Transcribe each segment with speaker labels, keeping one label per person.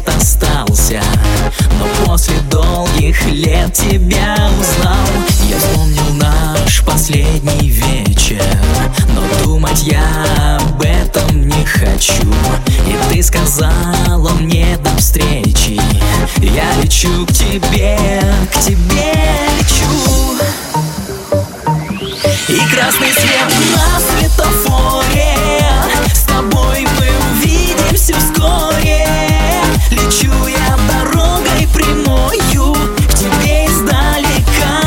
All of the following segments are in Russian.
Speaker 1: след остался, но после долгих лет тебя узнал. Я вспомнил наш последний вечер, но думать я об этом не хочу. И ты сказала мне до встречи, я лечу к тебе лечу. И красный свет на светофоре, с тобой мы увидимся вскоре. Лечу я дорогой прямою к тебе издалека.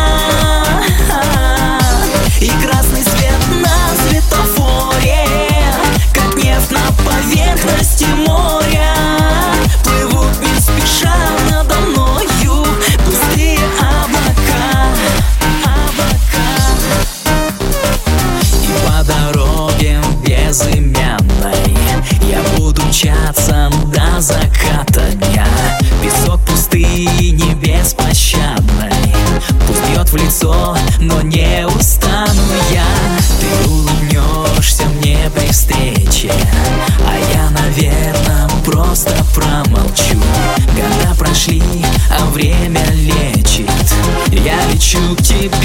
Speaker 1: И красный свет на светофоре, как нефть на поверхности моря, плывут не спеша надо мною пустые облака. И по дороге безымянной я буду мчаться до заката дня. Песок пустыни беспощадной пусть бьет в лицо, но не устану я. Ты улыбнешься мне при встрече, а я, наверное, просто промолчу. Года прошли, а время лечит. Я лечу к тебе